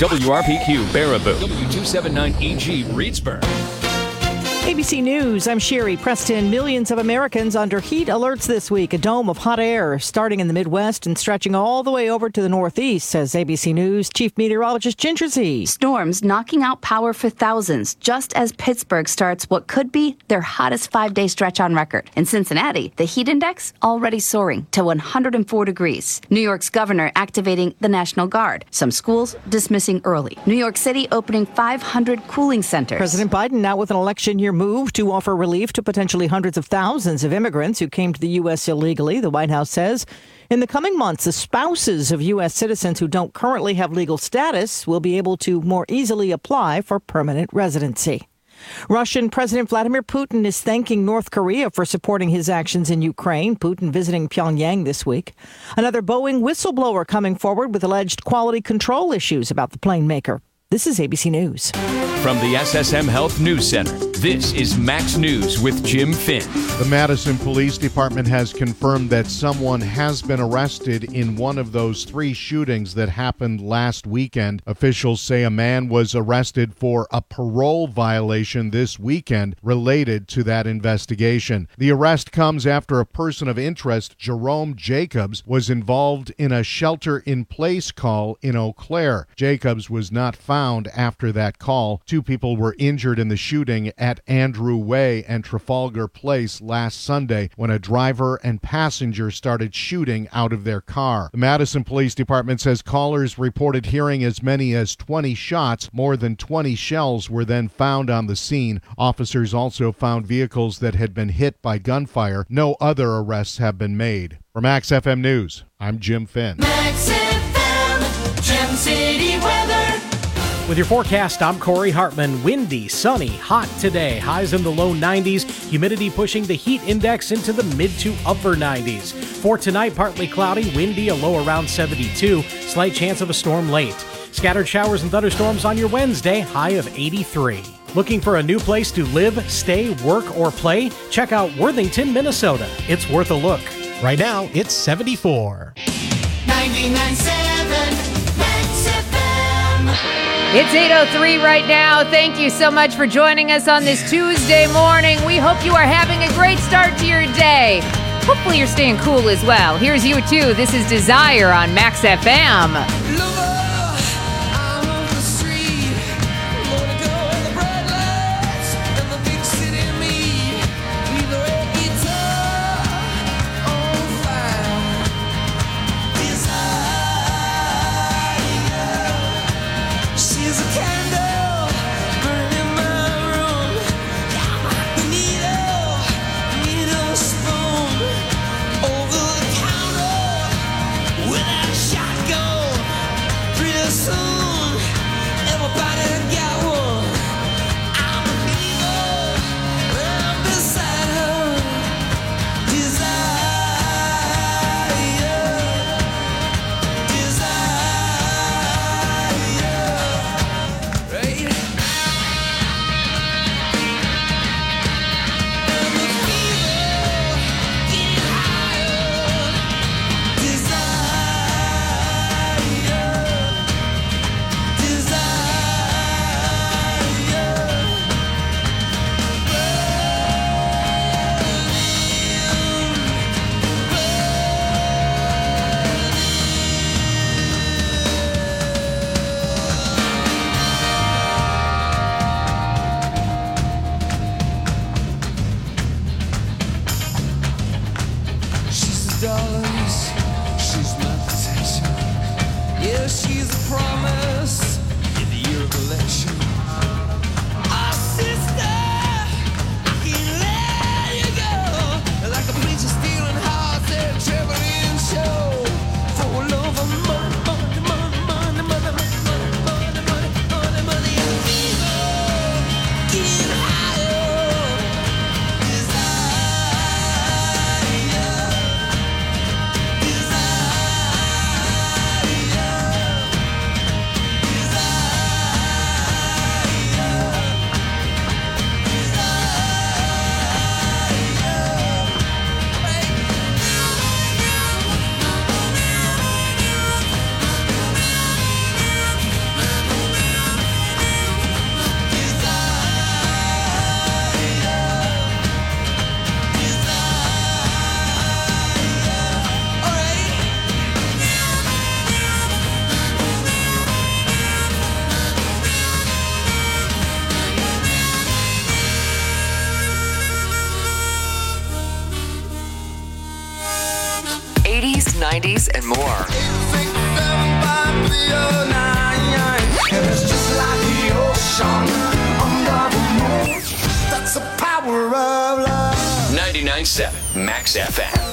WRPQ Baraboo, W279EG Reedsburg. ABC News, I'm Sherry Preston. Millions of Americans under heat alerts this week. A dome of hot air starting in the Midwest and stretching all the way over to the Northeast, says ABC News Chief Meteorologist Ginger Zee. Storms knocking out power for thousands, just as Pittsburgh starts what could be their hottest 5-day stretch on record. In Cincinnati, the heat index already soaring to 104 degrees. New York's governor activating the National Guard. Some schools dismissing early. New York City opening 500 cooling centers. President Biden now with an election year move to offer relief to potentially hundreds of thousands of immigrants who came to the U.S. illegally. The White House says in the coming months, the spouses of U.S. citizens who don't currently have legal status will be able to more easily apply for permanent residency. Russian President Vladimir Putin is thanking North Korea for supporting his actions in Ukraine. Putin visiting Pyongyang this week. Another Boeing whistleblower coming forward with alleged quality control issues about the plane maker. This is ABC News. From the SSM Health News Center, this is Max News with Jim Finn. The Madison Police Department has confirmed that someone has been arrested in one of those 3 shootings that happened last weekend. Officials say a man was arrested for a parole violation this weekend related to that investigation. The arrest comes after a person of interest, Jerome Jacobs, was involved in a shelter-in-place call in Eau Claire. Jacobs was not found after that call. 2 people were injured in the shooting at Andrew Way and Trafalgar Place last Sunday when a driver and passenger started shooting out of their car. The Madison Police Department says callers reported hearing as many as 20 shots. More than 20 shells were then found on the scene. Officers also found vehicles that had been hit by gunfire. No other arrests have been made. For Max FM News, I'm Jim Finn. Max FM, Gem City weather. With your forecast, I'm Corey Hartman. Windy, sunny, hot today. Highs in the low 90s. Humidity pushing the heat index into the mid to upper 90s. For tonight, partly cloudy, windy, a low around 72. Slight chance of a storm late. Scattered showers and thunderstorms on your Wednesday, high of 83. Looking for a new place to live, stay, work, or play? Check out Worthington, Minnesota. It's worth a look. Right now, it's 74. 99.7 Max FM. It's 8:03 right now. Thank you so much for joining us on this Tuesday morning. We hope you are having a great start to your day. Hopefully you're staying cool as well. Here's U2. This is Desire on Max FM. 90s, and more. And it's just like the ocean under the moon. That's the power of love. 99.7 Max FM.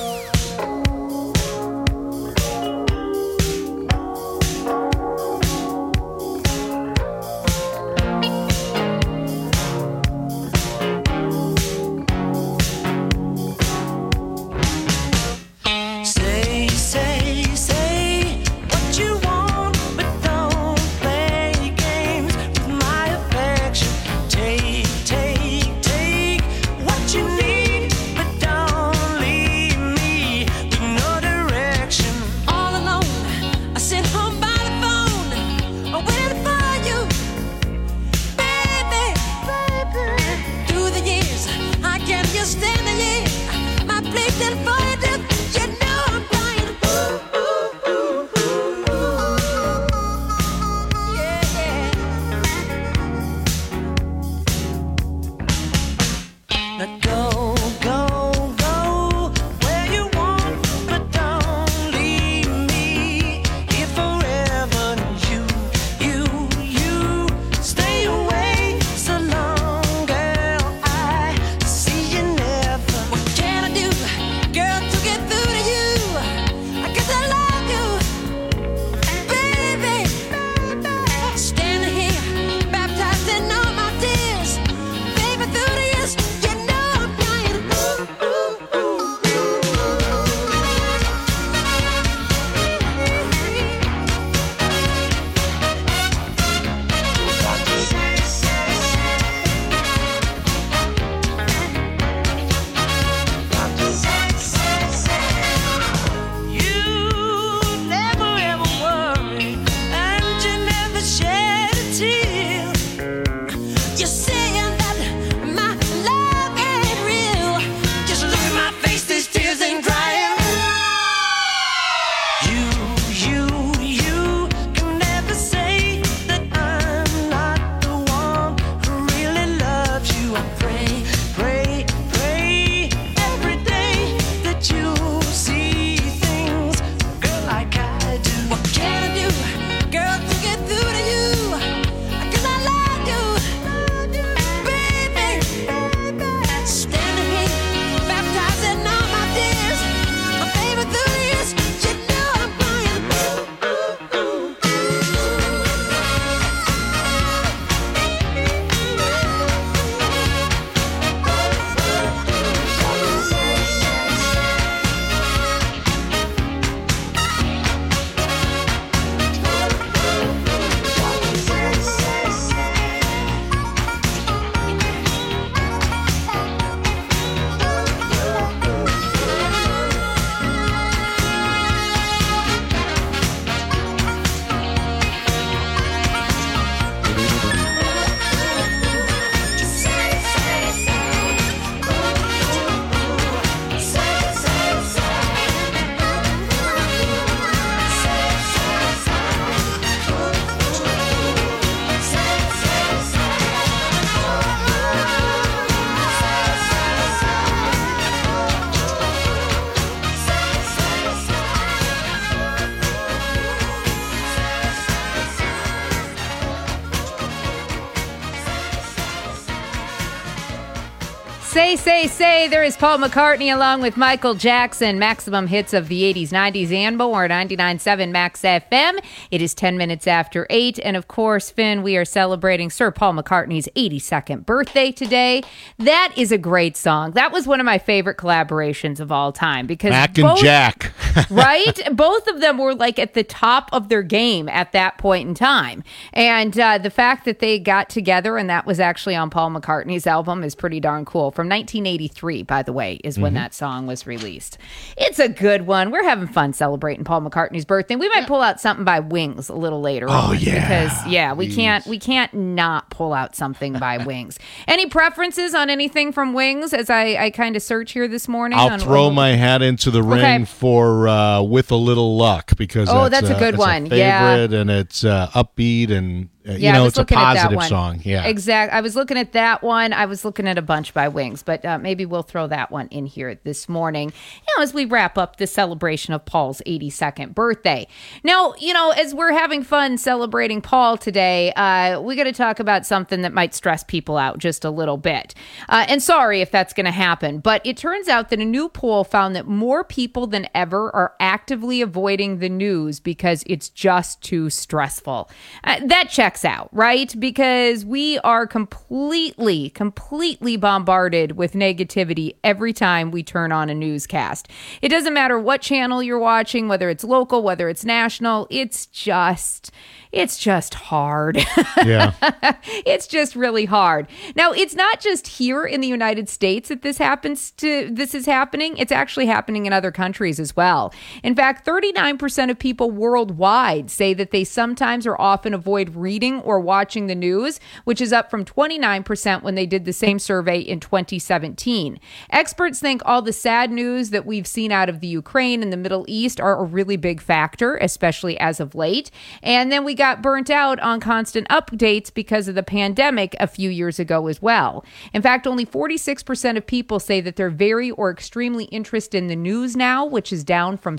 Say, there is Paul McCartney along with Michael Jackson. Maximum hits of the 80s, 90s, and more. 99.7 Max FM. It is 10 minutes after 8. And of course, Finn, we are celebrating Sir Paul McCartney's 82nd birthday today. That is a great song. That was one of my favorite collaborations of all time. Because Mac and Jack. Right? Both of them were like at the top of their game at that point in time. And the fact that they got together and that was actually on Paul McCartney's album is pretty darn cool. From 1983, by the way, is when that song was released. It's a good one. We're having fun celebrating Paul McCartney's birthday. We might pull out something by Wings a little later on. Because we can't not pull out something by Wings. Any preferences on anything from Wings as I kind of search here this morning? I'll throw my hat into the ring for With a Little Luck because that's a good one. a favorite, and it's upbeat and it's a positive song. Yeah, exactly. I was looking at that one. I was looking at a bunch by Wings, but maybe we'll throw that one in here this morning, as we wrap up the celebration of Paul's 82nd birthday. Now, as we're having fun celebrating Paul today, we got to talk about something that might stress people out just a little bit. And sorry if that's going to happen, but it turns out that a new poll found that more people than ever are actively avoiding the news because it's just too stressful. That checks out, right? Because we are completely bombarded with negativity every time we turn on a newscast. It doesn't matter what channel you're watching, whether it's local, whether it's national, it's just hard. Yeah. It's just really hard. Now, it's not just here in the United States that this is happening. It's actually happening in other countries as well. In fact, 39% of people worldwide say that they sometimes or often avoid reading or watching the news, which is up from 29% when they did the same survey in 2017. Experts think all the sad news that we've seen out of the Ukraine and the Middle East are a really big factor, especially as of late. And then we got burnt out on constant updates because of the pandemic a few years ago as well. In fact, only 46% of people say that they're very or extremely interested in the news now, which is down from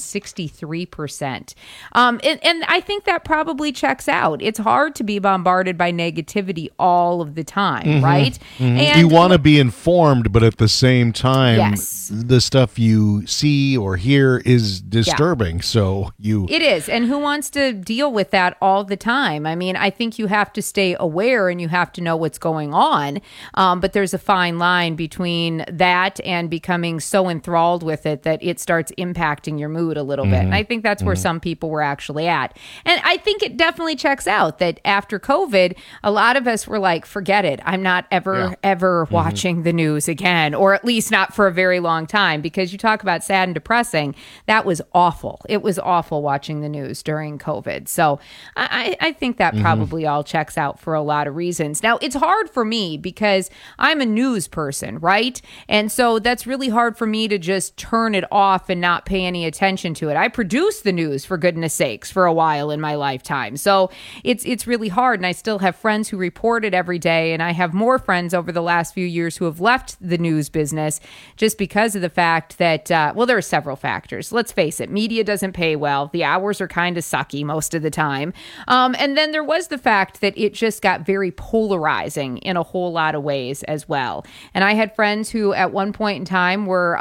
63%. And I think that probably checks out. It's hard to be bombarded by negativity all of the time, right? Mm-hmm. And you want to be informed, but at the same time, yes, the stuff you see or hear is disturbing. Yeah. So it is. And who wants to deal with that all the time? I mean, I think you have to stay aware and you have to know what's going on. But there's a fine line between that and becoming so enthralled with it that it starts impacting your mood a little bit. And I think that's where some people were actually at. And I think it definitely checks out that after COVID, a lot of us were like, forget it. I'm not ever watching the news again, or at least not for a very long time, because you talk about sad and depressing. That was awful. It was awful watching the news during COVID. So I think that probably all checks out for a lot of reasons. Now, it's hard for me because I'm a news person, right? And so that's really hard for me to just turn it off and not pay any attention to it. I produced the news, for goodness sakes, for a while in my lifetime. So it's really hard. And I still have friends who report it every day. And I have more friends over the last few years who have left the news business just because of the fact that, there are several factors. Let's face it, media doesn't pay well. The hours are kind of sucky most of the time. And then there was the fact that it just got very polarizing in a whole lot of ways as well. And I had friends who at one point in time were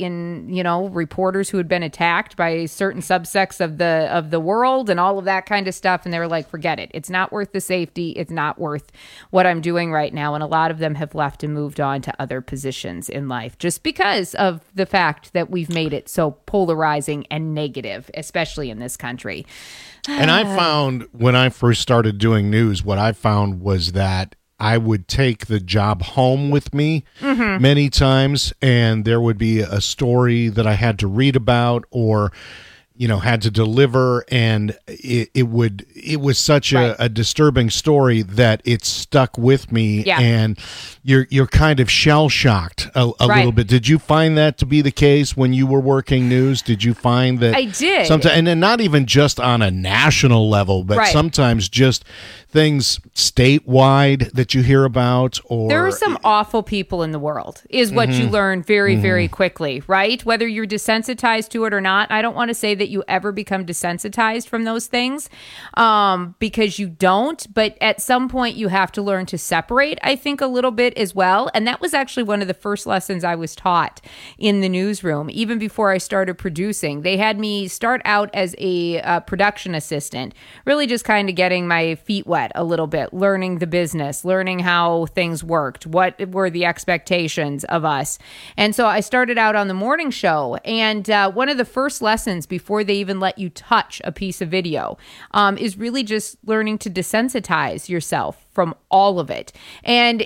reporters who had been attacked by certain subsects of the world and all of that kind of stuff. And they were like, forget it. It's not worth the safety. It's not worth what I'm doing right now. And a lot of them have left and moved on to other positions in life just because of the fact that we've made it so polarizing and negative, especially in this country. And I found when I first started doing news, what I found was that I would take the job home with me many times, and there would be a story that I had to read about or had to deliver, and it was such a disturbing story that it stuck with me, and you're kind of shell shocked a little bit. Did you find that to be the case when you were working news? Did you find that I did? Sometimes, and then not even just on a national level, but sometimes just things statewide that you hear about, or there are some awful people in the world is what you learn very, very quickly, right? Whether you're desensitized to it or not. I don't want to say that you ever become desensitized from those things because you don't, but at some point you have to learn to separate, I think, a little bit as well. And that was actually one of the first lessons I was taught in the newsroom, even before I started producing. They had me start out as a production assistant, really just kind of getting my feet wet a little bit, learning the business, learning how things worked, what were the expectations of us. And so I started out on the morning show, and one of the first lessons before they even let you touch a piece of video is really just learning to desensitize yourself from all of it. And,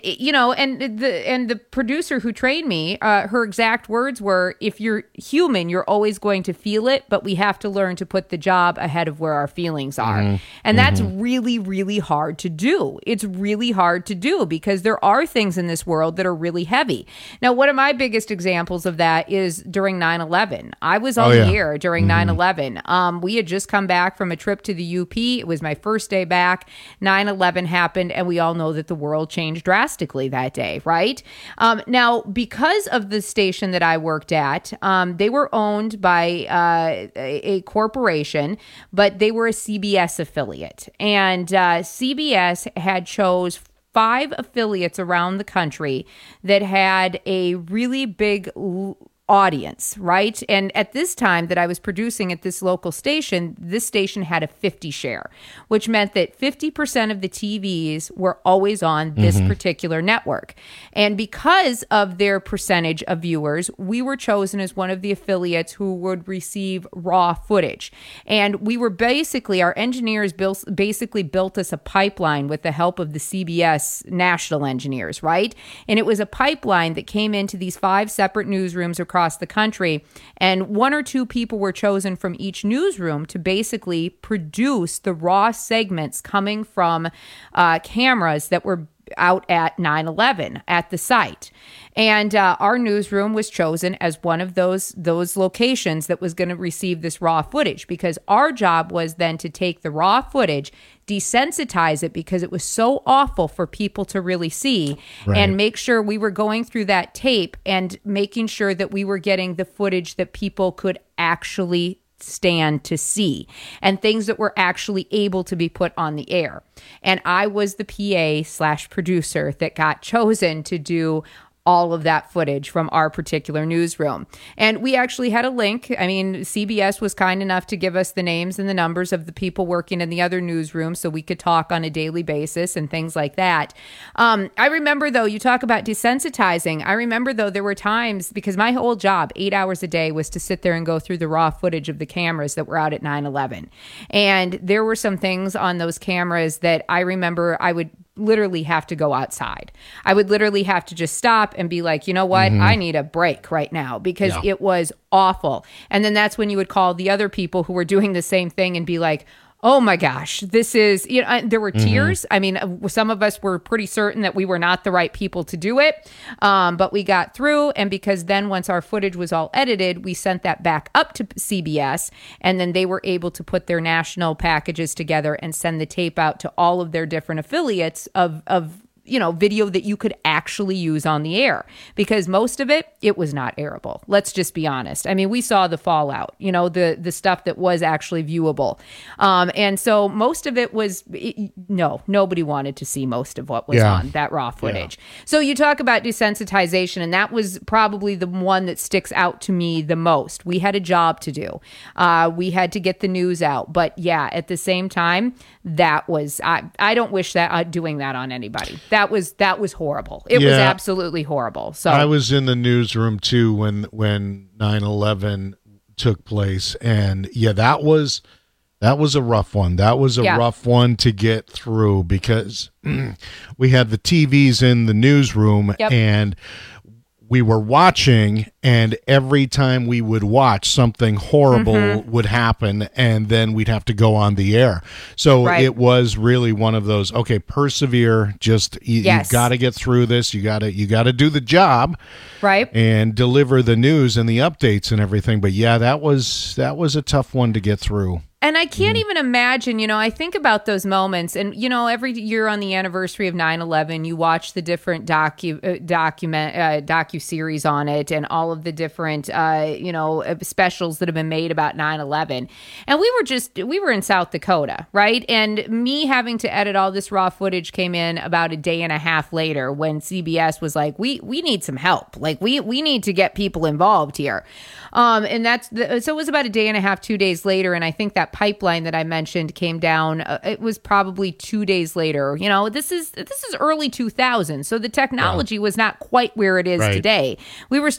and the producer who trained me, her exact words were, if you're human, you're always going to feel it, but we have to learn to put the job ahead of where our feelings are. And that's really, really hard to do. It's really hard to do because there are things in this world that are really heavy. Now, one of my biggest examples of that is during 9/11. I was on the air during 9/11. We had just come back from a trip to the UP. It was my first day back. 9/11 happened, and we all know that the world changed drastically that day, right? Now, because of the station that I worked at, they were owned by a corporation, but they were a CBS affiliate. And CBS had chose 5 affiliates around the country that had a really big audience, right? And at this time that I was producing at this local station, this station had a 50 share, which meant that 50% of the TVs were always on this particular network. And because of their percentage of viewers, we were chosen as one of the affiliates who would receive raw footage. And we were basically, our engineers basically built us a pipeline with the help of the CBS national engineers, right? And it was a pipeline that came into these 5 separate newsrooms across the country, and 1 or 2 people were chosen from each newsroom to basically produce the raw segments coming from cameras that were out at 9/11 at the site. And our newsroom was chosen as one of those locations that was going to receive this raw footage, because our job was then to take the raw footage, desensitize it because it was so awful for people to really see, and make sure we were going through that tape and making sure that we were getting the footage that people could actually stand to see and things that were actually able to be put on the air. And I was the PA/producer that got chosen to do all of that footage from our particular newsroom. And we actually had a link. I mean, CBS was kind enough to give us the names and the numbers of the people working in the other newsrooms so we could talk on a daily basis and things like that. I remember, though, you talk about desensitizing. I remember, though, there were times, because my whole job, 8 hours a day, was to sit there and go through the raw footage of the cameras that were out at 9/11. And there were some things on those cameras that I remember I would literally have to go outside. I would literally have to just stop and be like, you know what? I need a break right now because it was awful. And then that's when you would call the other people who were doing the same thing and be like, oh my gosh, this is, there were tears. I mean, some of us were pretty certain that we were not the right people to do it, but we got through. And because then once our footage was all edited, we sent that back up to CBS, and then they were able to put their national packages together and send the tape out to all of their different affiliates of video that you could actually use on the air, because most of it was not airable. Let's just be honest. I mean, we saw the fallout, the stuff that was actually viewable. And so most of it was, nobody wanted to see most of what was on that raw footage. So you talk about desensitization, and that was probably the one that sticks out to me the most. We had a job to do. We had to get the news out. But at the same time, that was, I don't wish that doing that on anybody. That was horrible. It was absolutely horrible. So I was in the newsroom too when 9/11 took place, and that was a rough one. That was a rough one to get through because we had the TVs in the newsroom and we were watching, and every time we would watch, something horrible would happen, and then we'd have to go on the air. So it was really one of those, okay, persevere, just you got to get through this. You got to do the job. Right. And deliver the news and the updates and everything. But that was a tough one to get through. And I can't even imagine, I think about those moments, and, every year on the anniversary of 9/11, you watch the different docu-series on it and all of the different, specials that have been made about 9/11. And we were in South Dakota, right? And me having to edit all this raw footage came in about a day and a half later when CBS was like, we need some help. Like, we need to get people involved here. And so it was about a day and a half, 2 days later. And I think that pipeline that I mentioned came down. It was probably 2 days later. This is early 2000s, so the technology was not quite where it is today. We were still editing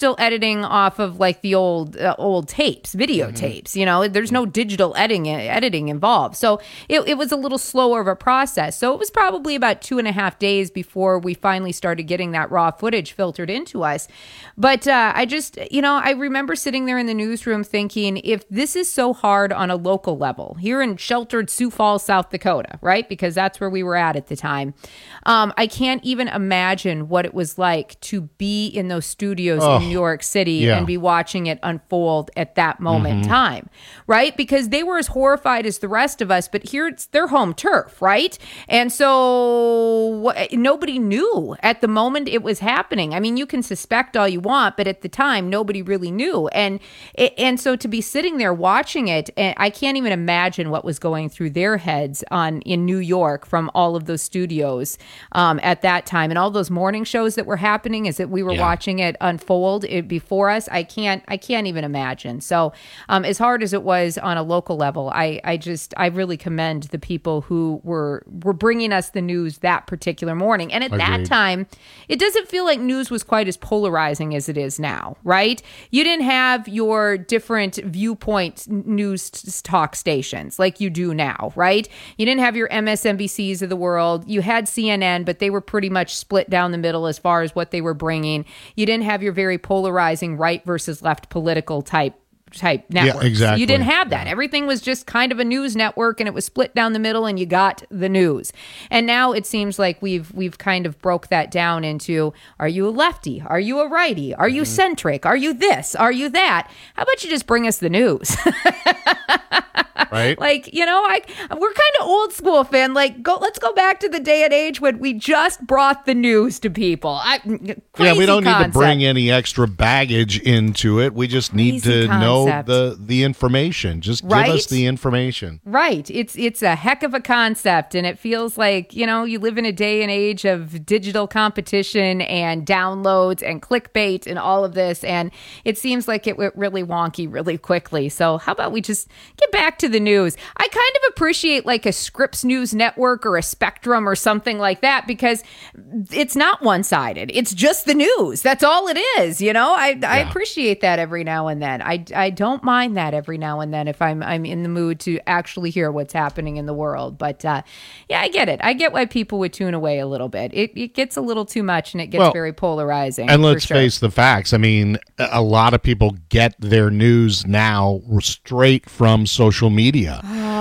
editing off of like the old tapes, videotapes. You know, there's no digital editing involved, so it was a little slower of a process. So it was probably about 2.5 days before we finally started getting that raw footage filtered into us. But I just, I remember sitting there in the newsroom thinking, if this is so hard on a local level here in sheltered Sioux Falls, South Dakota, right? Because that's where we were at the time. I can't even imagine what it was like to be in those studios in New York City and be watching it unfold at that moment in time, right? Because they were as horrified as the rest of us, but here it's their home turf, right? And so nobody knew at the moment it was happening. I mean, you can suspect all you want, but at the time, nobody really knew. And so to be sitting there watching it, I can't even imagine what was going through their heads in New York from all of those studios at that time, and all those morning shows that were happening as that we were watching it unfold before us. I can't even imagine. So as hard as it was on a local level, I really commend the people who were bringing us the news that particular morning. And at that time, it doesn't feel like news was quite as polarizing as it is now, right? You didn't have your different viewpoint news talk stations like you do now, right? You didn't have your MSNBCs of the world. You had CNN, but they were pretty much split down the middle as far as what they were bringing. You didn't have your very polarizing right versus left political type networks. Yeah, exactly. You didn't have that. Everything was just kind of a news network, and it was split down the middle, and you got the news. And now it seems like we've kind of broke that down into, are you a lefty? Are you a righty? Are you centric? Are you this? Are you that? How about you just bring us the news? Right? Like, we're kind of old school, Finn. Like, let's go back to the day and age when we just brought the news to people. We don't need to bring any extra baggage into it. We just need to know the information. Just give us the information. Right. It's a heck of a concept, and it feels like, you live in a day and age of digital competition and downloads and clickbait and all of this, and it seems like it went really wonky really quickly. So how about we just get back to the news? I kind of appreciate like a Scripps News Network or a Spectrum or something like that, because it's not one-sided. It's just the news. That's all it is. I appreciate that every now and then. I don't mind that every now and then if I'm in the mood to actually hear what's happening in the world. But I get it. I get why people would tune away a little bit. It gets a little too much, and it gets very polarizing. And let's face the facts. I mean, a lot of people get their news now straight from social media,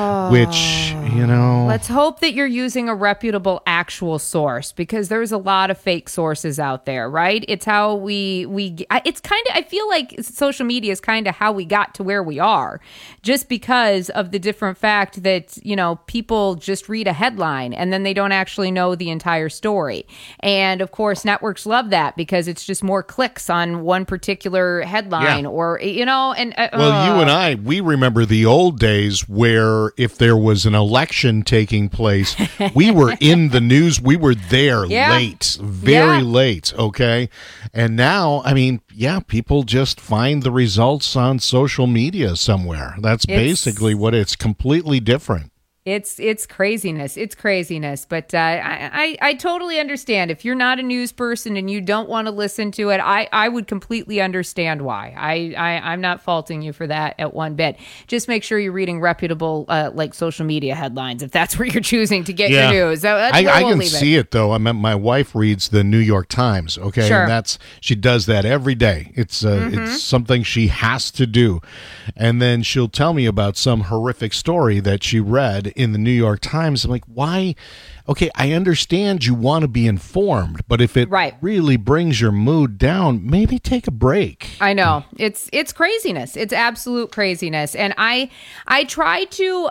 which, Let's hope that you're using a reputable actual source, because there's a lot of fake sources out there, right? It's how it's kind of, I feel like social media is kind of how we got to where we are, just because of the different fact that, people just read a headline and then they don't actually know the entire story. And of course, networks love that because it's just more clicks on one particular headline or, and well, you and I, we remember the old days where if there was an election taking place, we were in the news. We were there late, very late. Okay. And now, I mean, people just find the results on social media somewhere. That's basically what it's completely different. It's craziness. It's craziness. But I totally understand. If you're not a news person and you don't want to listen to it, I would completely understand why. I'm not faulting you for that at one bit. Just make sure you're reading reputable like social media headlines if that's where you're choosing to get your news. I can see it though. I mean, my wife reads the New York Times. Okay, sure. And she does that every day. It's something she has to do, and then she'll tell me about some horrific story that she read in the New York Times. I'm like, why? Okay, I understand you want to be informed, but if it really brings your mood down, maybe take a break. I know. It's craziness. It's absolute craziness. And I try to,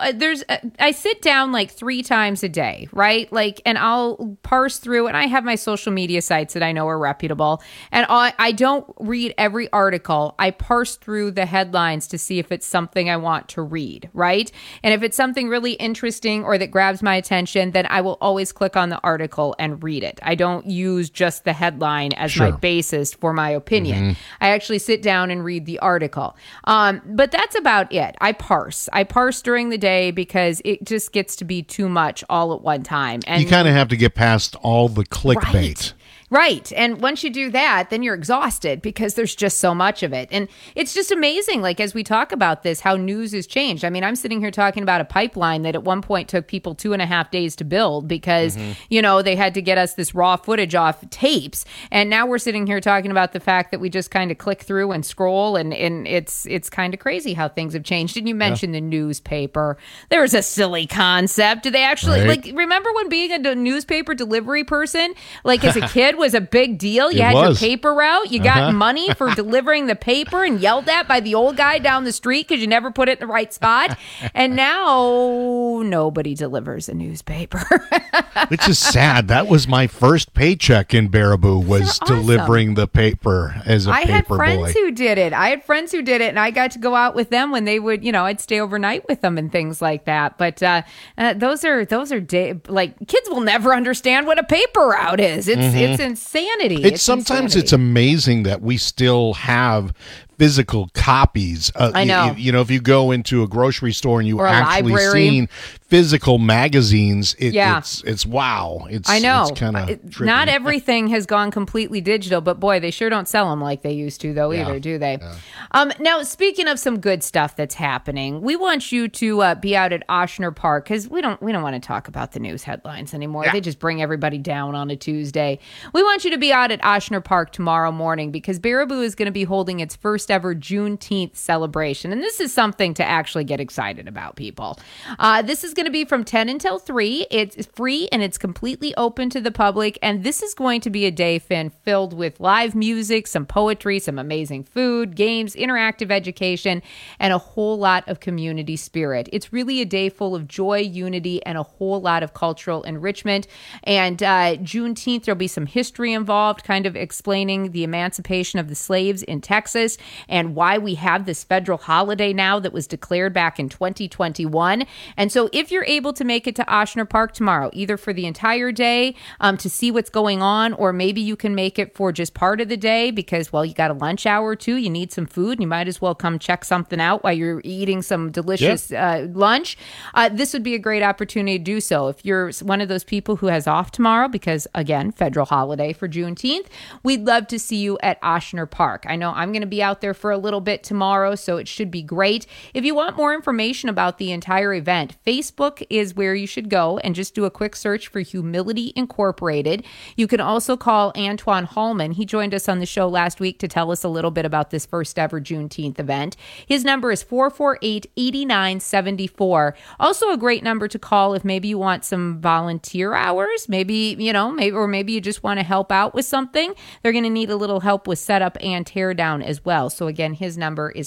I sit down like 3 times a day, right? Like, and I'll parse through, and I have my social media sites that I know are reputable. And I don't read every article. I parse through the headlines to see if it's something I want to read, right? And if it's something really interesting or that grabs my attention, then I will always click on the article and read it. I don't use just the headline as my basis for my opinion. I actually sit down and read the article. But that's about it. I parse during the day because it just gets to be too much all at one time. And you kind of have to get past all the clickbait. Right. And once you do that, then you're exhausted because there's just so much of it. And it's just amazing, like, as we talk about this, how news has changed. I mean, I'm sitting here talking about a pipeline that at one point took people 2.5 days to build because, they had to get us this raw footage off tapes. And now we're sitting here talking about the fact that we just kind of click through and scroll. And it's kind of crazy how things have changed. And you mentioned the newspaper. There's a silly concept. Do they actually, remember when being a newspaper delivery person, like as a kid, was a big deal? You had your paper route. You got money for delivering the paper and yelled at by the old guy down the street because you never put it in the right spot. And now nobody delivers a newspaper. Which is sad. That was my first paycheck in Baraboo, was delivering the paper as a paper boy. I had friends who did it. And I got to go out with them when they would, I'd stay overnight with them and things like that. But those are kids will never understand what a paper route is. It's insanity. Sometimes it's amazing that we still have physical copies. I know. If you go into a grocery store and you or actually seen physical magazines, it's wow. I know. It's kind of not everything has gone completely digital, but boy, they sure don't sell them like they used to, though, either, do they? Yeah. Now, speaking of some good stuff that's happening, we want you to be out at Ochsner Park because we don't want to talk about the news headlines anymore. Yeah. They just bring everybody down on a Tuesday. We want you to be out at Ochsner Park tomorrow morning because Baraboo is going to be holding its first ever Juneteenth celebration. And this is something to actually get excited about, people. This is going to be from 10 until 3. It's free and it's completely open to the public. And this is going to be a day, Finn, filled with live music, some poetry, some amazing food, games, interactive education, and a whole lot of community spirit. It's really a day full of joy, unity, and a whole lot of cultural enrichment. And Juneteenth, there'll be some history involved, kind of explaining the emancipation of the slaves in Texas and why we have this federal holiday now that was declared back in 2021. And so if you're able to make it to Ochsner Park tomorrow, either for the entire day to see what's going on, or maybe you can make it for just part of the day because, well, you got a lunch hour or two, you need some food, and you might as well come check something out while you're eating some delicious lunch. This would be a great opportunity to do so. If you're one of those people who has off tomorrow, because, again, federal holiday for Juneteenth, we'd love to see you at Ochsner Park. I know I'm going to be out there for a little bit tomorrow, so it should be great. If you want more information about the entire event, Facebook is where you should go and just do a quick search for Humility Incorporated. You can also call Antoine Hallman. He joined us on the show last week to tell us a little bit about this first ever Juneteenth event. His number is 448-8974. Also a great number to call if maybe you want some volunteer hours, maybe you just want to help out with something. They're going to need a little help with setup and tear down as well. So again, his number is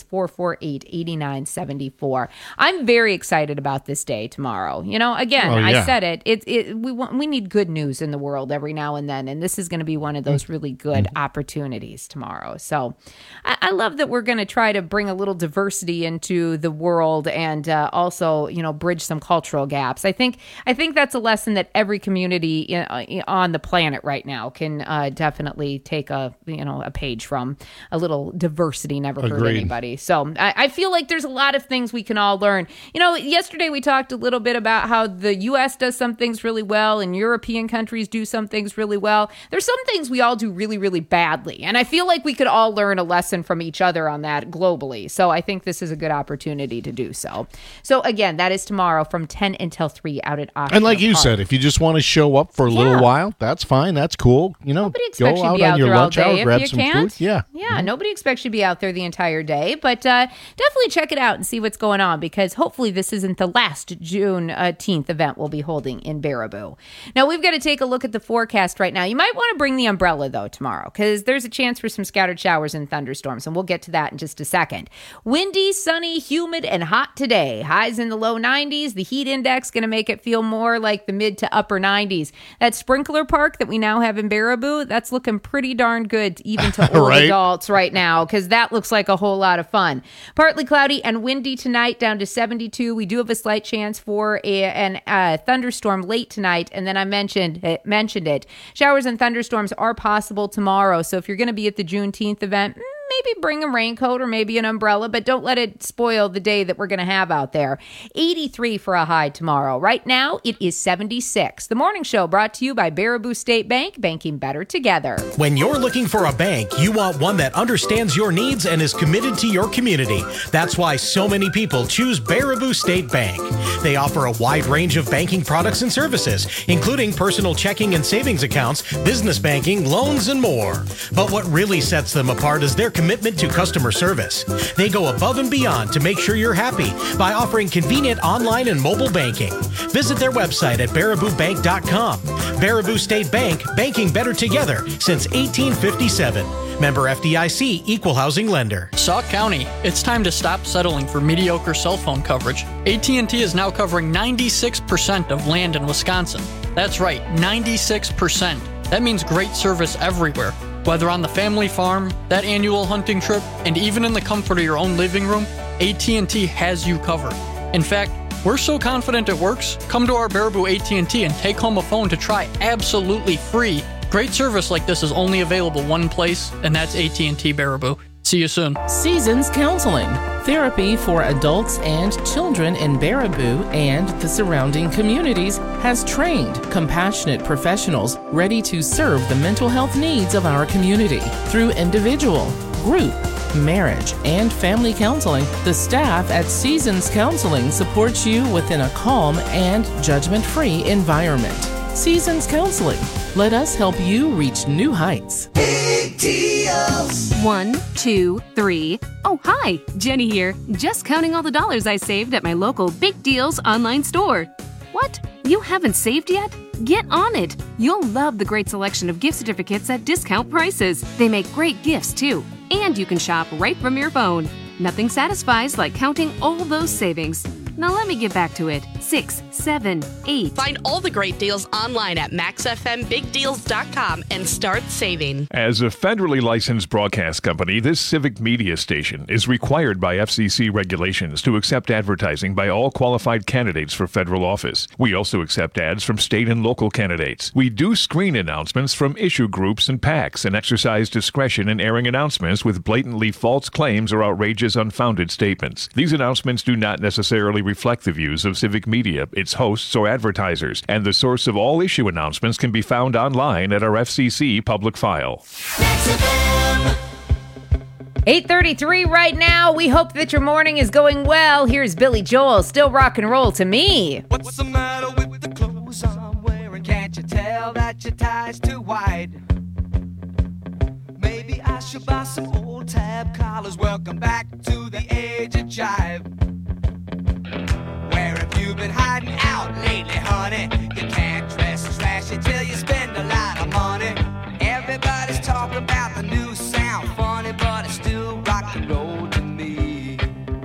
448-8974. I'm very excited about this day tomorrow. I said it. We need good news in the world every now and then, and this is going to be one of those really good opportunities tomorrow. So I love that we're going to try to bring a little diversity into the world and also, bridge some cultural gaps. I think that's a lesson that every community on the planet right now can definitely take a page from. A little diversity never hurt anybody. So I feel like there's a lot of things we can all learn. Yesterday we talked a little bit about how the U.S. does some things really well and European countries do some things really well. There's some things we all do really, really badly. And I feel like we could all learn a lesson from each other on that globally. So I think this is a good opportunity to do so. So again, that is tomorrow from 10 until 3 out at Ochsner And like you Park. said, if you just want to show up for a little while, that's fine. That's cool. Nobody expects go you to out be on out your there all lunch day hour, if grab you some can't. food. Yeah. Nobody expects you to be out there the entire day, but definitely check it out and see what's going on because hopefully this isn't the last Juneteenth event we'll be holding in Baraboo. Now, we've got to take a look at the forecast right now. You might want to bring the umbrella, though, tomorrow because there's a chance for some scattered showers and thunderstorms, and we'll get to that in just a second. Windy, sunny, humid, and hot today. Highs in the low 90s. The heat index going to make it feel more like the mid to upper 90s. That sprinkler park that we now have in Baraboo, that's looking pretty darn good even to old adults right now because that looks like a whole lot of fun. Partly cloudy and windy tonight, down to 72. We do have a slight chance for a thunderstorm late tonight, and then I mentioned it. Showers and thunderstorms are possible tomorrow, so if you're going to be at the Juneteenth event, maybe bring a raincoat or maybe an umbrella, but don't let it spoil the day that we're going to have out there. 83 for a high tomorrow. Right now, it is 76. The Morning Show brought to you by Baraboo State Bank, banking better together. When you're looking for a bank, you want one that understands your needs and is committed to your community. That's why so many people choose Baraboo State Bank. They offer a wide range of banking products and services, including personal checking and savings accounts, business banking, loans, and more. But what really sets them apart is their commitment to customer service. They go above and beyond to make sure you're happy by offering convenient online and mobile banking. Visit their website at baraboobank.com. Baraboo State Bank, banking better together since 1857. Member FDIC, Equal Housing Lender. Sauk County, it's time to stop settling for mediocre cell phone coverage. AT&T is now covering 96% of land in Wisconsin. That's right, 96%. That means great service everywhere. Whether on the family farm, that annual hunting trip, and even in the comfort of your own living room, AT&T has you covered. In fact, we're so confident it works, come to our Baraboo AT&T and take home a phone to try absolutely free. Great service like this is only available one place, and that's AT&T Baraboo. See you soon. Seasons Counseling, therapy for adults and children in Baraboo and the surrounding communities, has trained, compassionate professionals ready to serve the mental health needs of our community. Through individual, group, marriage, and family counseling, the staff at Seasons Counseling supports you within a calm and judgment-free environment. Seasons Counseling. Let us help you reach new heights. Big deals. 1, 2, 3. Oh, hi, Jenny here. Just counting all the dollars I saved at my local Big Deals online store. What? You haven't saved yet? Get on it. You'll love the great selection of gift certificates at discount prices. They make great gifts, too. And you can shop right from your phone. Nothing satisfies like counting all those savings. Now let me get back to it. 6, 7, 8. Find all the great deals online at maxfmbigdeals.com and start saving. As a federally licensed broadcast company, this civic media station is required by FCC regulations to accept advertising by all qualified candidates for federal office. We also accept ads from state and local candidates. We do screen announcements from issue groups and PACs and exercise discretion in airing announcements with blatantly false claims or outrageous unfounded statements. These announcements do not necessarily reflect the views of civic media, its hosts, or advertisers, and the source of all issue announcements can be found online at our FCC public file. 8:33 right now. We hope that your morning is going well. Here's Billy Joel, Still Rock and Roll to Me. What's the matter with the clothes I'm wearing? Can't you tell that your tie's too wide? Maybe I should buy some old tab collars. Welcome back to the age of jive. Where have you been hiding out lately, honey? You can't dress as flashy till you spend a lot of money. Everybody's talking about the new sound, funny, but it's still rock and roll to me.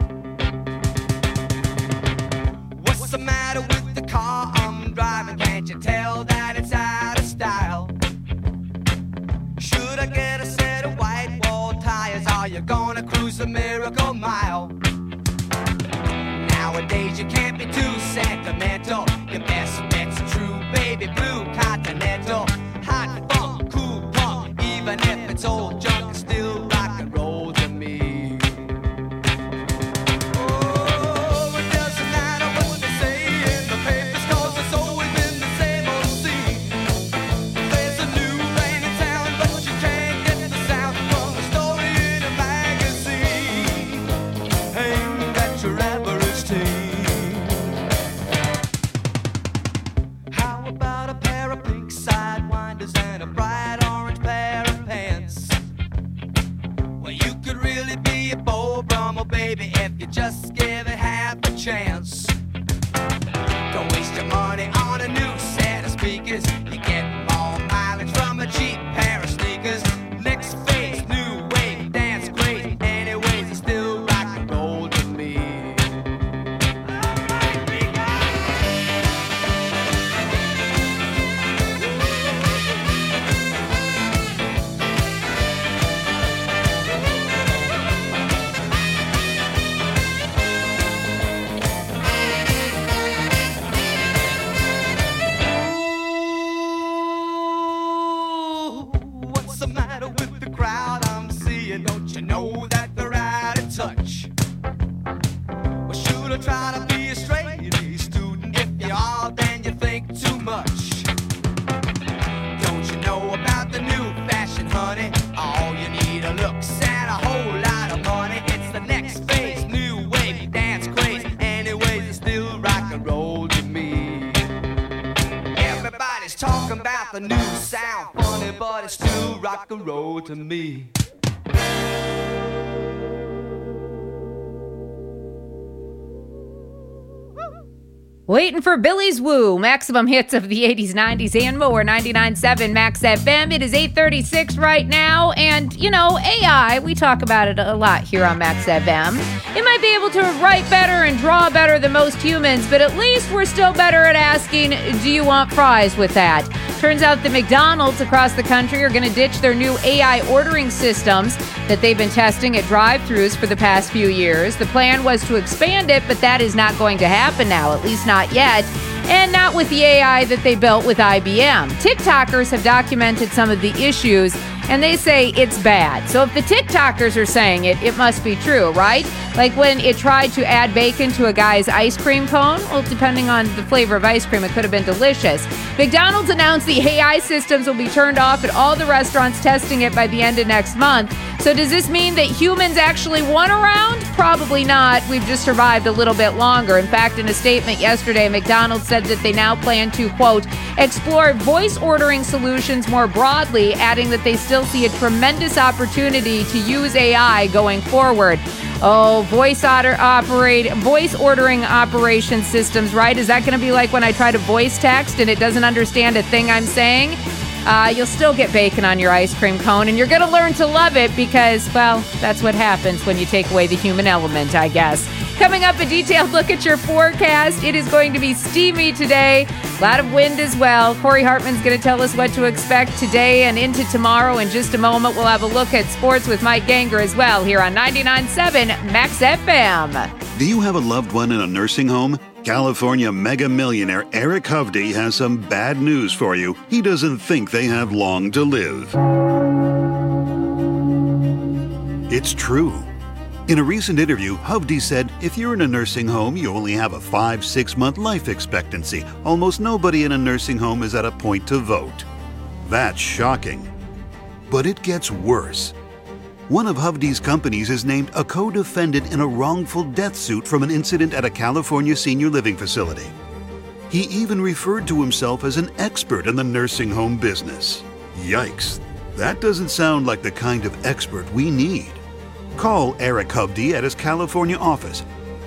What's the matter with the car I'm driving? Can't you tell that it's out of style? Should I get a set of white wall tires? Are you gonna cruise a Miracle Mile? Nowadays you can't be too sentimental. Your best bet's a true baby blue Continental. Hot funk, cool punk, even if it's old junk, it's still rock and roll to me. Oh, it doesn't matter what they say in the papers, 'cause it's always been the same old scene. There's a new band in town, but you can't get the sound from a story in a magazine. Ain't that your average team? How about a pair of pink sidewinders and a bright orange pair of pants? Well, you could really be a Beau Brummel, baby, if you just give it half a chance. Don't waste your money on a new set of speakers. You get more mileage from a cheap pair of sneakers. Next phase, new wave, dance crazy. Anyways, it's still rock and roll to me. talking about the new sound. Funny, but it's still rock and roll to me. Waiting for Billy's Woo, maximum hits of the 80s, 90s, and more. 99.7 Max FM. It is 8:36 right now. And, you know, AI, we talk about it a lot here on Max FM. It might be able to write better and draw better than most humans, but at least we're still better at asking, do you want fries with that? Turns out the McDonald's across the country are going to ditch their new AI ordering systems that they've been testing at drive-thrus for the past few years. The plan was to expand it, but that is not going to happen now, at least not yet, and not with the AI that they built with IBM. TikTokers have documented some of the issues, and they say it's bad. So if the TikTokers are saying it, it must be true, right? Like when it tried to add bacon to a guy's ice cream cone. Well, depending on the flavor of ice cream, it could have been delicious. McDonald's announced the AI systems will be turned off at all the restaurants testing it by the end of next month. So does this mean that humans actually won a round? Probably not. We've just survived a little bit longer. In fact, in a statement yesterday, McDonald's said that they now plan to, quote, explore voice ordering solutions more broadly, adding that they still see a tremendous opportunity to use AI going forward. Oh, voice ordering operation systems, right? Is that going to be like when I try to voice text and it doesn't understand a thing I'm saying? You'll still get bacon on your ice cream cone, and you're going to learn to love it because, well, that's what happens when you take away the human element, I guess. Coming up, a detailed look at your forecast. It is going to be steamy today. A lot of wind as well. Corey Hartman's going to tell us what to expect today and into tomorrow. In just a moment, we'll have a look at sports with Mike Ganger as well here on 99.7 Max FM. Do you have a loved one in a nursing home? California mega millionaire Eric Hovde has some bad news for you. He doesn't think they have long to live. It's true. In a recent interview, Hovde said, if you're in a nursing home, you only have a 5-6 month life expectancy. Almost nobody in a nursing home is at a point to vote. That's shocking. But it gets worse. One of Hovde's companies is named a co-defendant in a wrongful death suit from an incident at a California senior living facility. He even referred to himself as an expert in the nursing home business. Yikes, that doesn't sound like the kind of expert we need. Call Eric Hovde at his California office,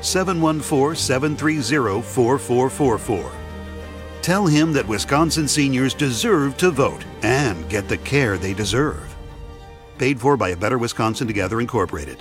714-730-4444. Tell him that Wisconsin seniors deserve to vote and get the care they deserve. Paid for by A Better Wisconsin Together Incorporated.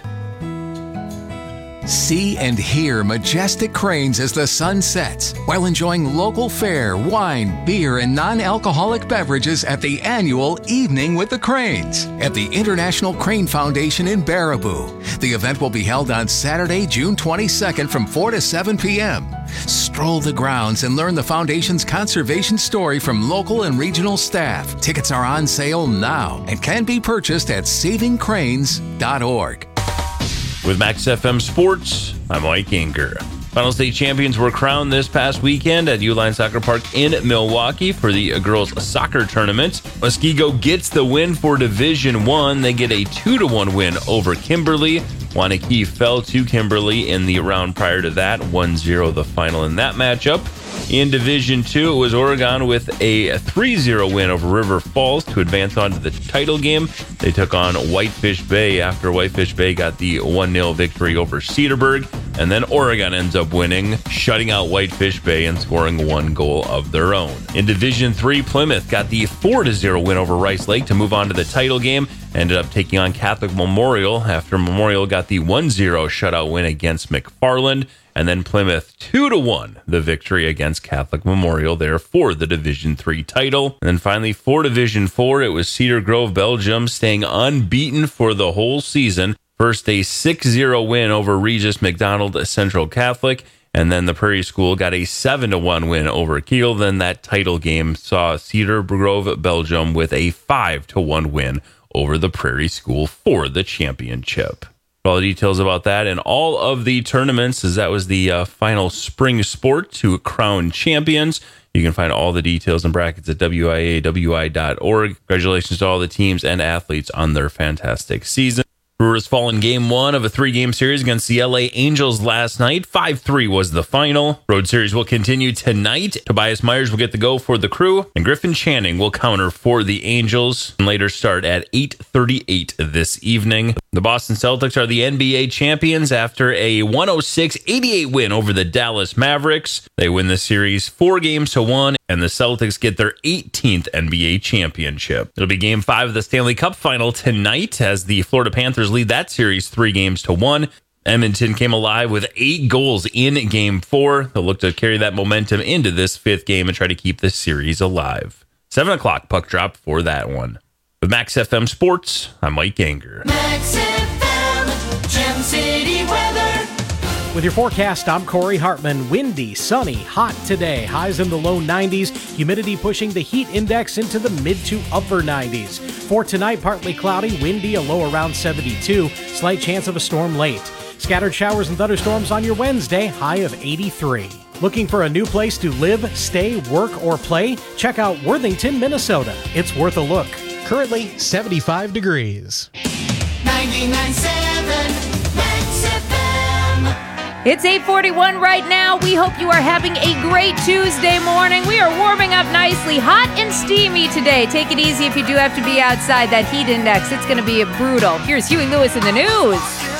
See and hear majestic cranes as the sun sets while enjoying local fare, wine, beer, and non-alcoholic beverages at the annual Evening with the Cranes at the International Crane Foundation in Baraboo. The event will be held on Saturday, June 22nd from 4 to 7 p.m. Stroll the grounds and learn the Foundation's conservation story from local and regional staff. Tickets are on sale now and can be purchased at savingcranes.org. With Max FM Sports, I'm Mike Ganger. Final state champions were crowned this past weekend at Uline Soccer Park in Milwaukee for the girls' soccer tournament. Muskego gets the win for Division I. They get a 2-1 win over Kimberly. Wanakee fell to Kimberly in the round prior to that, 1-0 the final in that matchup. In Division II, it was Oregon with a 3-0 win over River Falls to advance on to the title game. They took on Whitefish Bay after Whitefish Bay got the 1-0 victory over Cedarburg. And then Oregon ends up winning, shutting out Whitefish Bay and scoring 1 goal of their own. In Division III, Plymouth got the 4-0 win over Rice Lake to move on to the title game. Ended up taking on Catholic Memorial after Memorial got the 1-0 shutout win against McFarland. And then Plymouth 2-1 the victory against Catholic Memorial there for the Division III title. And then finally for Division IV, it was Cedar Grove, Belgium, staying unbeaten for the whole season. First, a 6-0 win over Regis McDonald Central Catholic. And then the Prairie School got a 7-1 win over Kiel. Then that title game saw Cedar Grove, Belgium with a 5-1 win over the Prairie School for the championship. All the details about that and all of the tournaments, as that was the final spring sport to crown champions. You can find all the details and brackets at WIAWI.org. Congratulations to all the teams and athletes on their fantastic season. Brewers fall in Game 1 of a 3-game series against the LA Angels last night. 5-3 was the final. Road series will continue tonight. Tobias Myers will get the go for the Crew, and Griffin Channing will counter for the Angels and later start at 8:38 this evening. The Boston Celtics are the NBA champions after a 106-88 win over the Dallas Mavericks. They win the series 4-1, and the Celtics get their 18th NBA championship. It'll be Game 5 of the Stanley Cup Final tonight as the Florida Panthers lead that series 3-1. Edmonton came alive with 8 goals in Game 4. They'll look to carry that momentum into this 5th game and try to keep this series alive. 7 o'clock puck drop for that one. With Max FM Sports, I'm Mike Ganger. Max FM, Gem City weather. With your forecast, I'm Corey Hartman. Windy, sunny, hot today. Highs in the low 90s. Humidity pushing the heat index into the mid to upper 90s. For tonight, partly cloudy, windy, a low around 72. Slight chance of a storm late. Scattered showers and thunderstorms on your Wednesday, high of 83. Looking for a new place to live, stay, work, or play? Check out Worthington, Minnesota. It's worth a look. Currently 75 degrees. 99.7 Max FM. It's 8:41 right now. We hope you are having a great Tuesday morning. We are warming up nicely, hot and steamy today. Take it easy if you do have to be outside. That heat index, it's going to be brutal. Here's Huey Lewis in the news.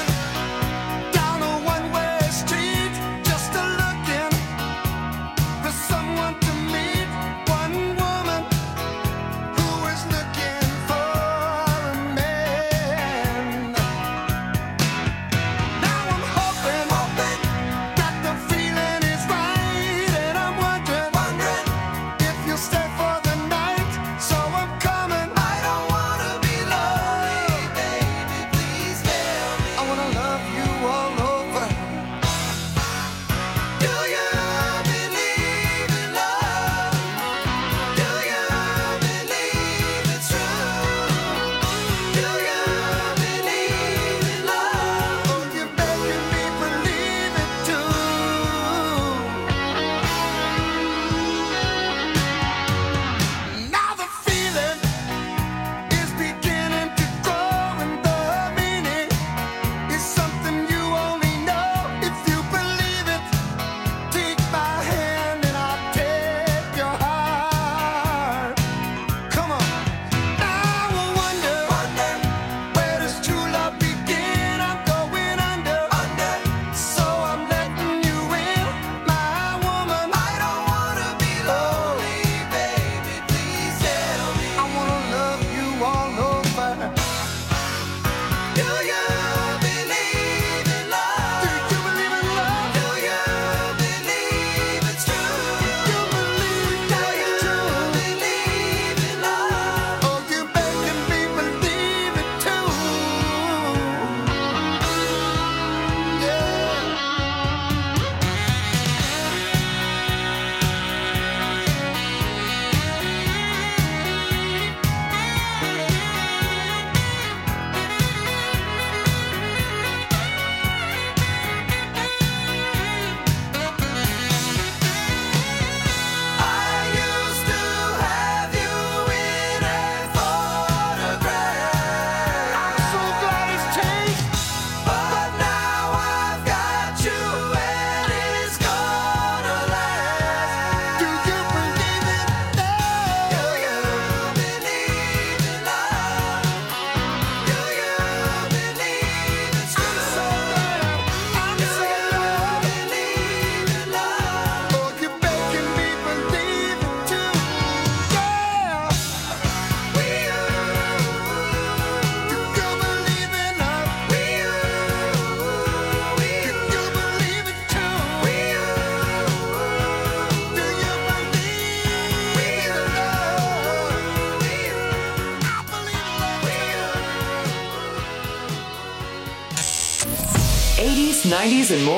'80s, '90s, and more.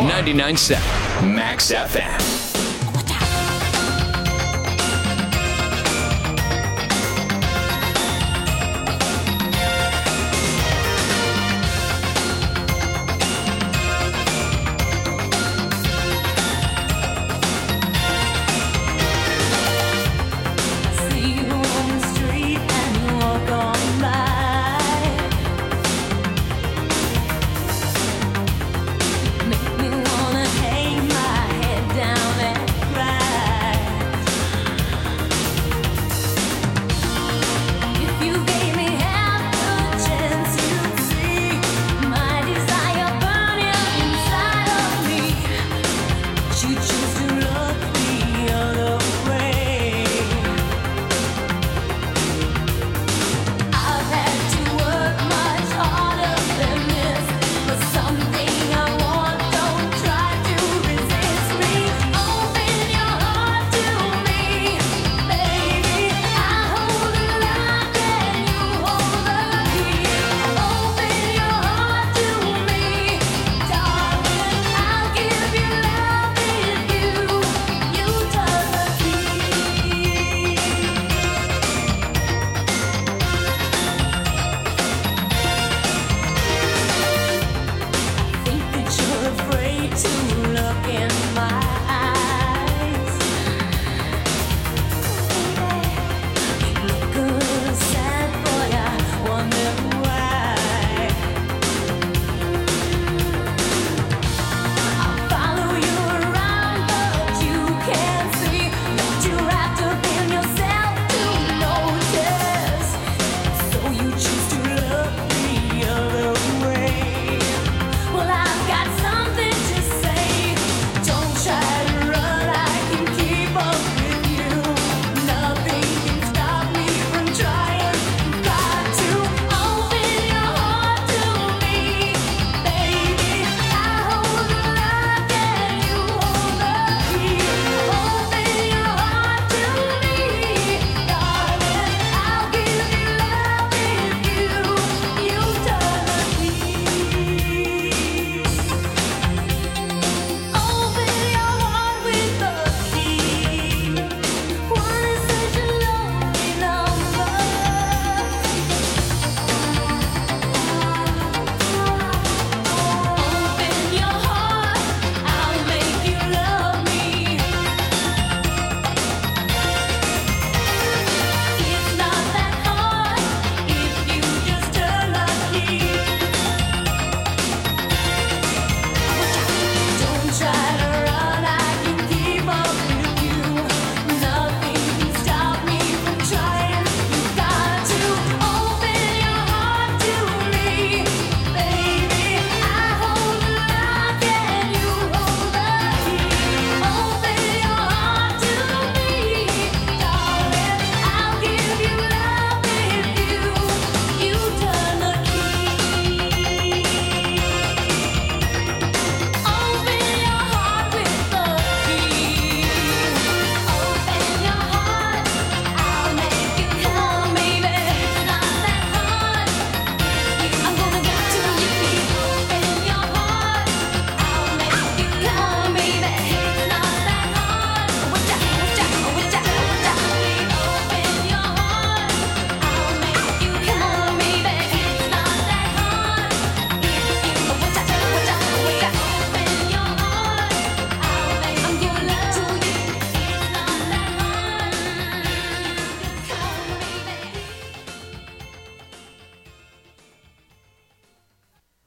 99.7 Max FM.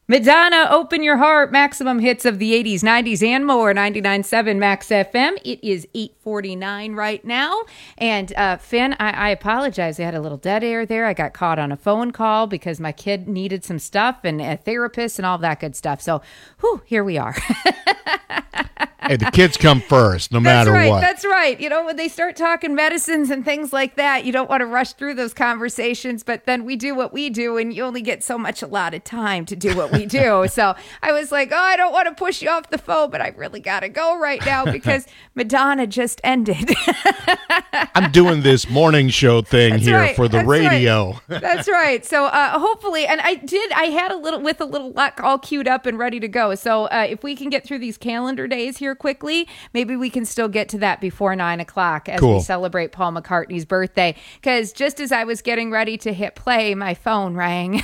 Madonna, Open Your Heart, maximum hits of the 80s, 90s, and more. 99.7 Max FM. It is 8:49 right now. And Finn, I apologize. I had a little dead air there. I got caught on a phone call because my kid needed some stuff and a therapist and all that good stuff. So, here we are. Hey, the kids come first, no matter what. That's right. You know, when they start talking medicines and things like that, you don't want to rush through those conversations, but then we do what we do, and you only get so much allotted time to do what we do. So I was like, I don't want to push you off the phone, but I really got to go right now because Madonna just ended. I'm doing this morning show thing for the radio. Right. That's right. So hopefully, and I had a little luck all queued up and ready to go. So if we can get through these calendar days here quickly, maybe we can still get to that before 9:00 as we celebrate Paul McCartney's birthday. Because just as I was getting ready to hit play, my phone rang.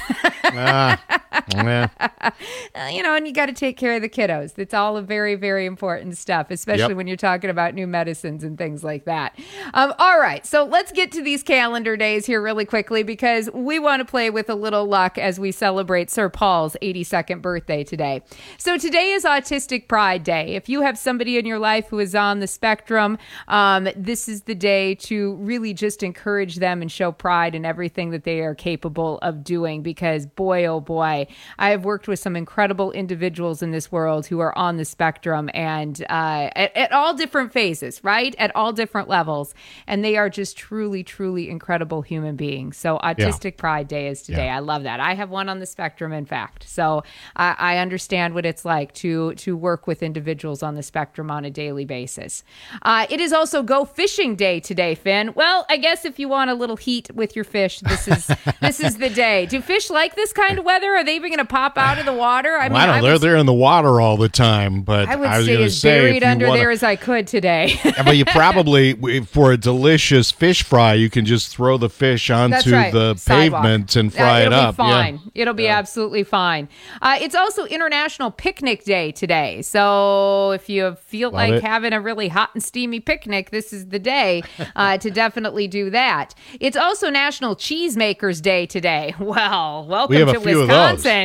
You know, and you got to take care of the kiddos. It's all a very, very important stuff, especially when you're talking about new medicines and things like that. All right, so let's get to these calendar days here really quickly because we want to play with a little luck as we celebrate Sir Paul's 82nd birthday today. So today is Autistic Pride Day. If you have somebody in your life who is on the spectrum, this is the day to really just encourage them and show pride in everything that they are capable of doing because boy, oh boy, I have worked with some incredible individuals in this world who are on the spectrum and at all different phases, right? At all different levels. And they are just truly, truly incredible human beings. So Autistic Pride Day is today. I love that. I have one on the spectrum, in fact. So I understand what it's like to work with individuals on the spectrum on a daily basis. It is also Go Fishing Day today, Finn. Well, I guess if you want a little heat with your fish, this is the day. Do fish like this kind of weather? Are they even going to pop out of the water? I don't. They're in the water all the time, but I would stay as buried under there as I could today. But you probably, for a delicious fish fry, you can just throw the fish onto the pavement and fry it up. It'll be fine. It'll be absolutely fine. It's also International Picnic Day today. So if you feel like having a really hot and steamy picnic, this is the day to definitely do that. It's also National Cheesemakers Day today. Well, welcome to Wisconsin.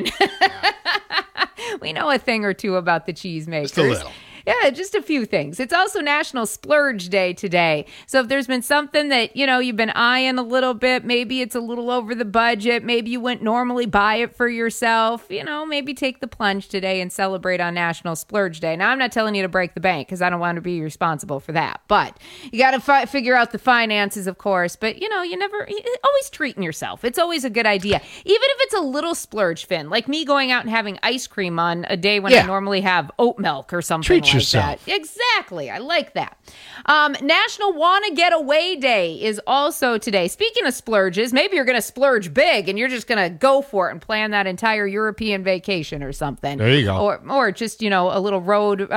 We know a thing or two about the cheesemakers. Just a little. Yeah, just a few things. It's also National Splurge Day today. So if there's been something that, you've been eyeing a little bit, maybe it's a little over the budget, maybe you wouldn't normally buy it for yourself, maybe take the plunge today and celebrate on National Splurge Day. Now, I'm not telling you to break the bank because I don't want to be responsible for that. But you got to figure out the finances, of course. But, you're always treating yourself. It's always a good idea. Even if it's a little splurge, Finn, like me going out and having ice cream on a day when I normally have oat milk or something like that. Exactly. I like that. National Wanna Get Away Day is also today. Speaking of splurges, maybe you're going to splurge big and you're just going to go for it and plan that entire European vacation or something. There you go. Or just, a little road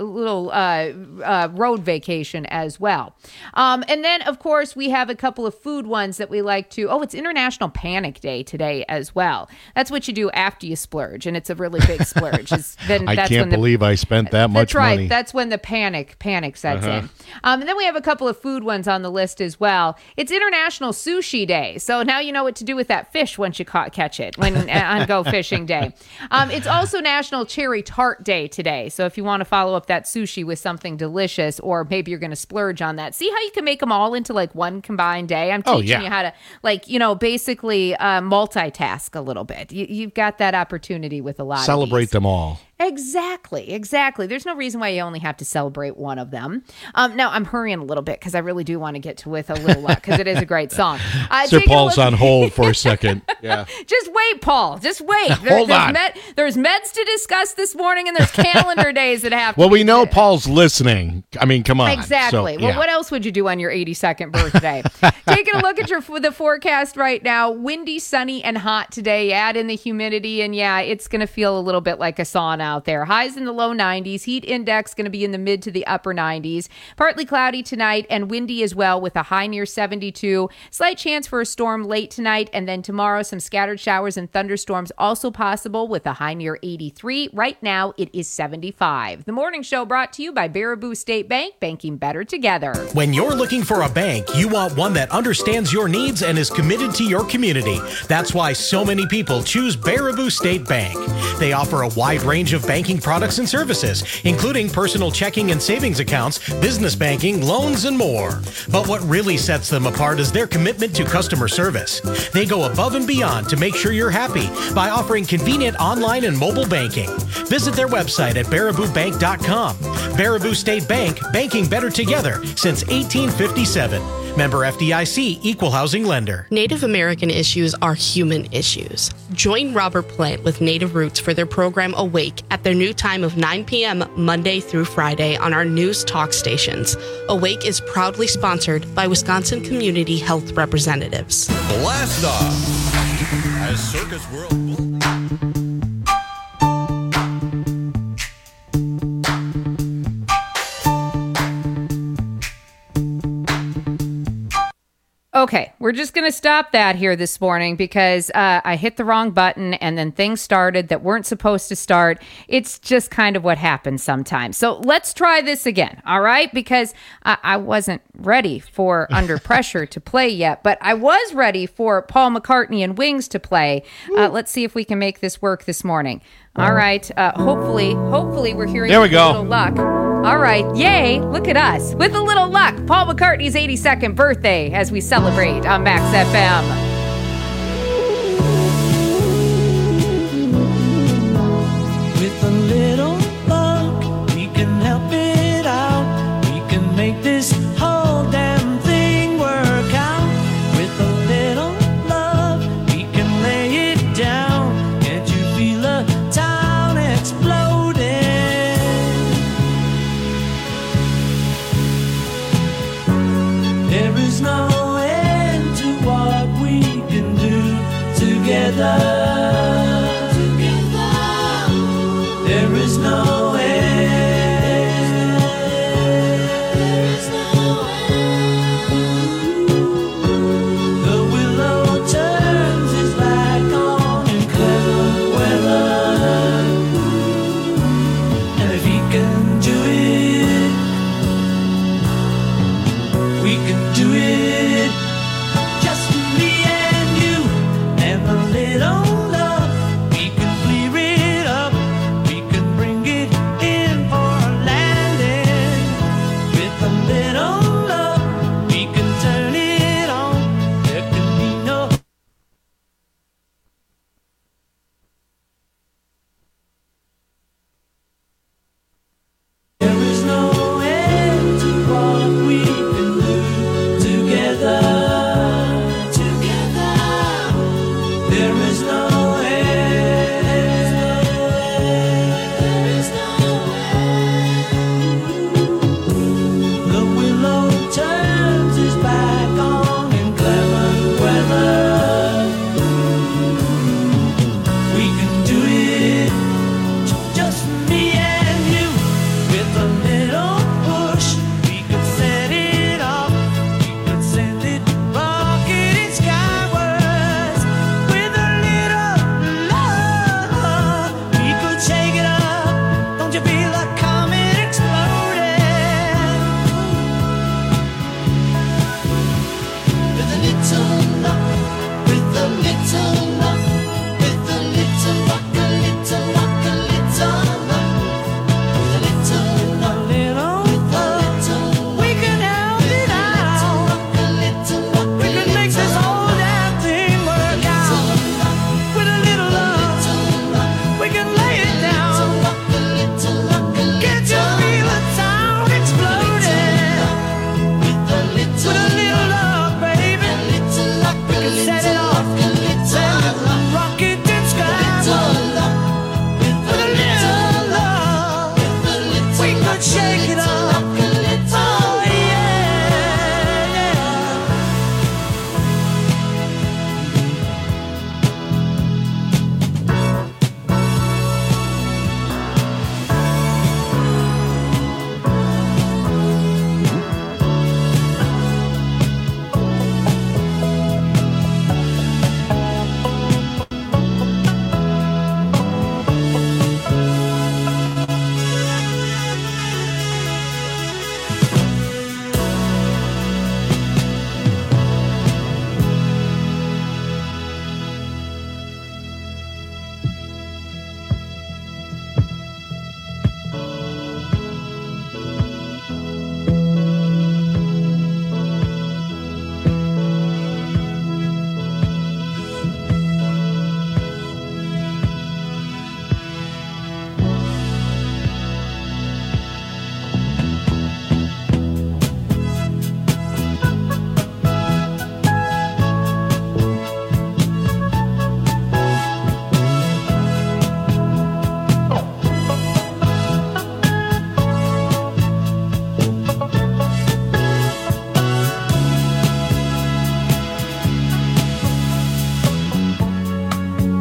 vacation as well. And then, of course, we have a couple of food ones that we like to. Oh, it's International Panic Day today as well. That's what you do after you splurge, and it's a really big splurge. I can't believe I spent that much money. Right. That's when the panic sets in. And then we have a couple of food ones on the list as well. It's International Sushi Day. So now you know what to do with that fish once you catch it on Go Fishing Day. It's also National Cherry Tart Day today. So if you want to follow up that sushi with something delicious, or maybe you're going to splurge on that, see how you can make them all into like one combined day. I'm teaching you how to basically multitask a little bit. You've got that opportunity with a lot of these. Celebrate them all. Exactly. There's no reason why you only have to celebrate one of them. Now, I'm hurrying a little bit because I really do want to get to With a Little Luck because it is a great song. Sir Paul's on hold for a second. Yeah. Just wait, Paul. Just wait. Hold on. There's meds to discuss this morning and there's calendar days that have to Well, we know Paul's listening. I mean, come on. Exactly. Well, what else would you do on your 82nd birthday? Taking a look at the forecast right now. Windy, sunny, and hot today. Add in the humidity, and it's going to feel a little bit like a sauna out there. Highs in the low 90s. Heat index going to be in the mid to the upper 90s. Partly cloudy tonight and windy as well with a high near 72. Slight chance for a storm late tonight, and then tomorrow some scattered showers and thunderstorms also possible with a high near 83. Right now it is 75. The morning show brought to you by Baraboo State Bank, banking better together. When you're looking for a bank, you want one that understands your needs and is committed to your community. That's why so many people choose Baraboo State Bank. They offer a wide range of banking products and services, including personal checking and savings accounts, business banking, loans, and more. But what really sets them apart is their commitment to customer service. They go above and beyond to make sure you're happy by offering convenient online and mobile banking. Visit their website at baraboobank.com. Baraboo State Bank, banking better together since 1857. Member FDIC, Equal Housing Lender. Native American issues are human issues. Join Robert Plant with Native Roots for their program Awake at their new time of 9 p.m. Monday through Friday on our news talk stations. Awake is proudly sponsored by Wisconsin Community Health Representatives. Blast off as Circus World. Okay, we're just going to stop that here this morning because I hit the wrong button and then things started that weren't supposed to start. It's just kind of what happens sometimes. So let's try this again, all right? Because I wasn't ready for Under Pressure to play yet, but I was ready for Paul McCartney and Wings to play. Let's see if we can make this work this morning. All right, hopefully we're hearing there we go. A little luck. All right, yay, look at us. With a little luck, Paul McCartney's 82nd birthday as we celebrate on Max FM. With a little luck, we can help it out. We can make this whole damn thing work out. With a little love, we can lay it down. Can't you feel a town exploding? There is no end to what we can do together. There is no